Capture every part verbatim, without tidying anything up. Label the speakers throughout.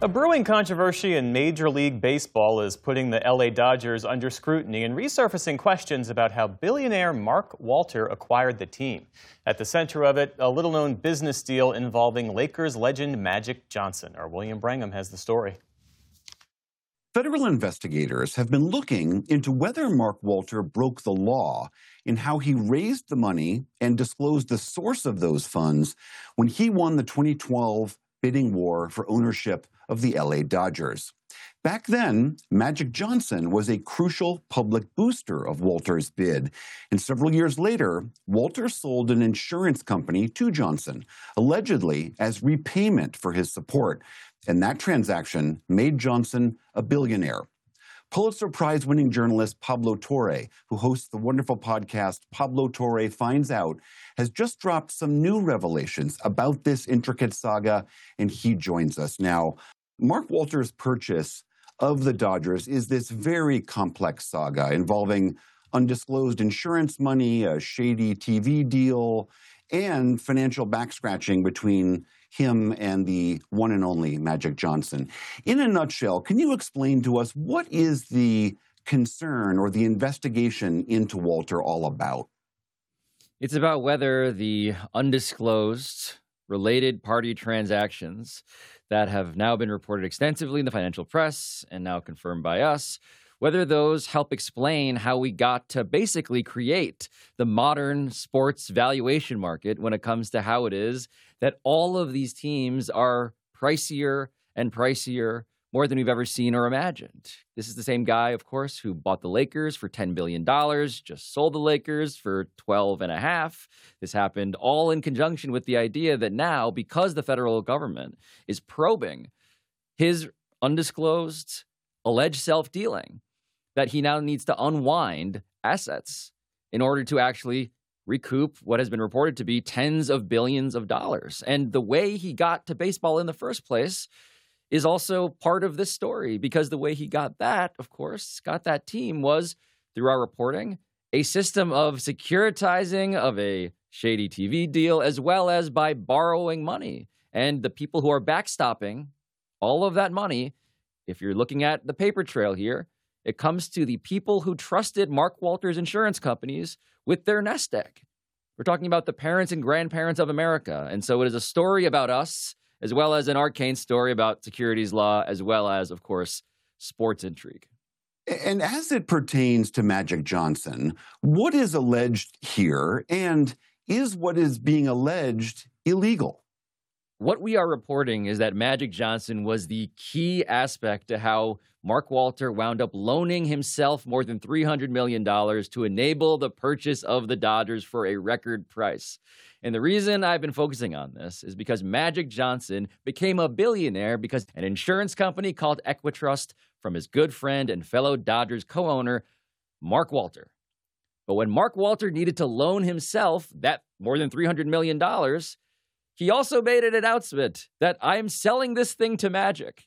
Speaker 1: A brewing controversy in Major League Baseball is putting the L A Dodgers under scrutiny and resurfacing questions about how billionaire Mark Walter acquired the team. At the center of it, a little-known business deal involving Lakers legend Magic Johnson. Our William Brangham has the story.
Speaker 2: Federal investigators have been looking into whether Mark Walter broke the law in how he raised the money and disclosed the source of those funds when he won the twenty twelve bidding war for ownership of the L A Dodgers. Back then, Magic Johnson was a crucial public booster of Walter's bid. And several years later, Walter sold an insurance company to Johnson, allegedly as repayment for his support. And that transaction made Johnson a billionaire. Pulitzer Prize-winning journalist Pablo Torre, who hosts the wonderful podcast Pablo Torre Finds Out, has just dropped some new revelations about this intricate saga, and he joins us now. Mark Walter's purchase of the Dodgers is this very complex saga involving undisclosed insurance money, a shady T V deal, and financial backscratching between him and the one and only Magic Johnson. In a nutshell, can you explain to us what is the concern or the investigation into Walter all about?
Speaker 3: It's about whether the undisclosed related party transactions that have now been reported extensively in the financial press and now confirmed by us, whether those help explain how we got to basically create the modern sports valuation market when it comes to how it is that all of these teams are pricier and pricier more than we've ever seen or imagined. This is the same guy, of course, who bought the Lakers for ten billion dollars, just sold the Lakers for twelve and a half. This happened all in conjunction with the idea that now, because the federal government is probing his undisclosed alleged self-dealing, that he now needs to unwind assets in order to actually recoup what has been reported to be tens of billions of dollars. And the way he got to baseball in the first place is also part of this story, because the way he got that, of course, got that team was, through our reporting, a system of securitizing of a shady T V deal, as well as by borrowing money. And the people who are backstopping all of that money, if you're looking at the paper trail here, it comes to the people who trusted Mark Walter's insurance companies with their nest egg. We're talking about the parents and grandparents of America. And so it is a story about us, as well as an arcane story about securities law, as well as, of course, sports intrigue.
Speaker 2: And as it pertains to Magic Johnson, what is alleged here, and is what is being alleged illegal?
Speaker 3: What we are reporting is that Magic Johnson was the key aspect to how Mark Walter wound up loaning himself more than three hundred million dollars to enable the purchase of the Dodgers for a record price. And the reason I've been focusing on this is because Magic Johnson became a billionaire because an insurance company called Equitrust from his good friend and fellow Dodgers co-owner, Mark Walter. But when Mark Walter needed to loan himself that more than three hundred million dollars, he also made an announcement that I'm selling this thing to Magic.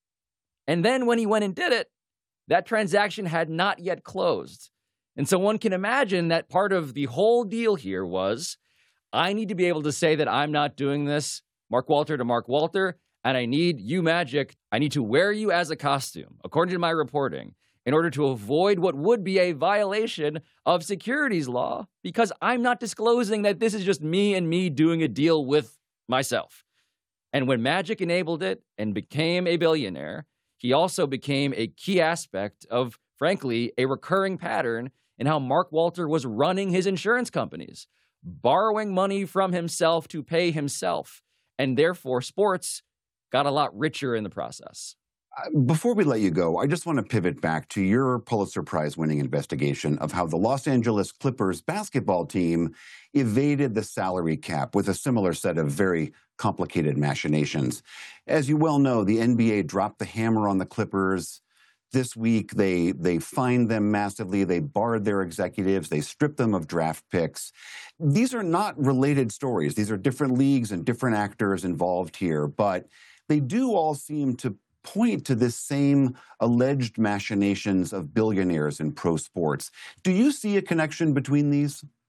Speaker 3: And then when he went and did it, that transaction had not yet closed. And so one can imagine that part of the whole deal here was, I need to be able to say that I'm not doing this, Mark Walter to Mark Walter, and I need you, Magic, I need to wear you as a costume, according to my reporting, in order to avoid what would be a violation of securities law, because I'm not disclosing that this is just me and me doing a deal with myself. And when Magic enabled it and became a billionaire, he also became a key aspect of, frankly, a recurring pattern in how Mark Walter was running his insurance companies, borrowing money from himself to pay himself. And therefore, sports got a lot richer in the process.
Speaker 2: Before we let you go, I just want to pivot back to your Pulitzer Prize-winning investigation of how the Los Angeles Clippers basketball team evaded the salary cap with a similar set of very complicated machinations. As you well know, the N B A dropped the hammer on the Clippers. This week, they they fined them massively. They barred their executives. They stripped them of draft picks. These are not related stories. These are different leagues and different actors involved here, but they do all seem to point to this same alleged machinations of billionaires in pro sports. Do you see a connection between these?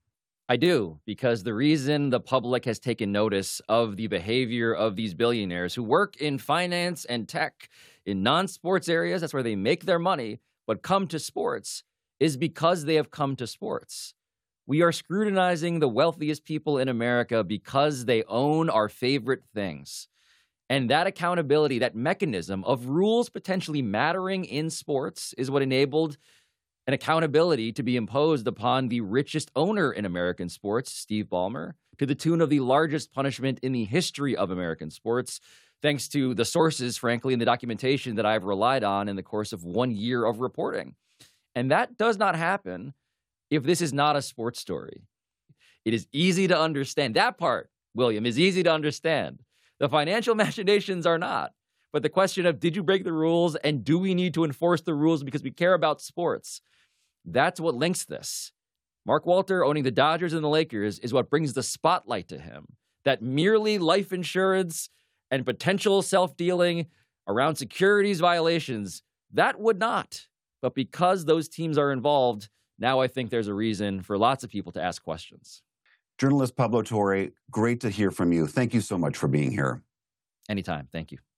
Speaker 3: I do, because the reason the public has taken notice of the behavior of these billionaires who work in finance and tech in non-sports areas, that's where they make their money, but come to sports, is because they have come to sports. We are scrutinizing the wealthiest people in America because they own our favorite things. And that accountability, that mechanism of rules potentially mattering in sports is what enabled an accountability to be imposed upon the richest owner in American sports, Steve Ballmer, to the tune of the largest punishment in the history of American sports, thanks to the sources, frankly, and the documentation that I've relied on in the course of one year of reporting. And that does not happen if this is not a sports story. It is easy to understand. That part, William, is easy to understand. The financial machinations are not. But the question of, did you break the rules and do we need to enforce the rules because we care about sports? That's what links this. Mark Walter owning the Dodgers and the Lakers is what brings the spotlight to him. That merely life insurance and potential self-dealing around securities violations, that would not. But because those teams are involved, now I think there's a reason for lots of people to ask questions.
Speaker 2: Journalist Pablo Torre, great to hear from you. Thank you so much for being here.
Speaker 3: Anytime. Thank you.